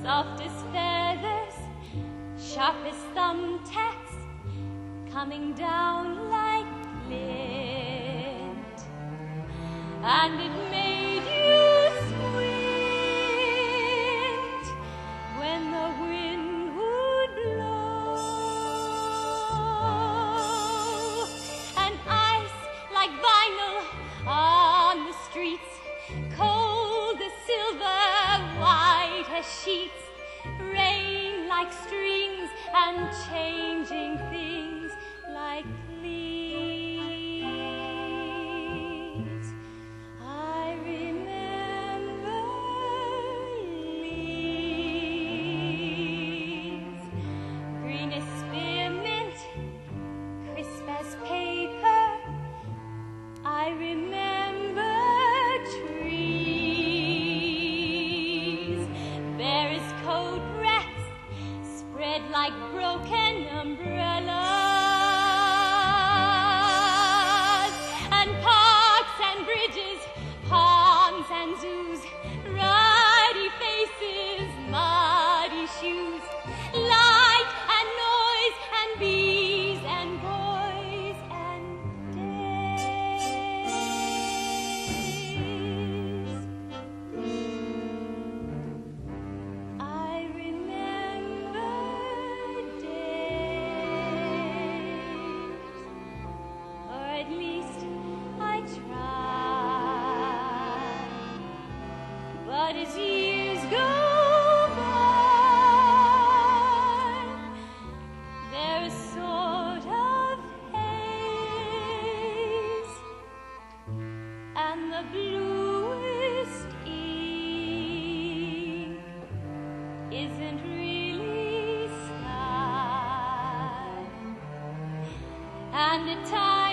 soft as feathers, sharp as thumbtacks, coming down like flint, and it made you squint when the wind would blow, and ice like vinyl on the streets, cold as silver, white as sheets, rain like strings and changing things like leaves. I remember leaves, green as spearmint, crisp as paper. I remember trees, bare as coat racks, spread like broken umbrellas, and parks and bridges, ponds and zoos, ruddy faces, muddy shoes, light and noise and bees and boys and days. I remember days, or at least I try. But as years go by, there's a sort of haze, and the bluest ink isn't really sky, and at times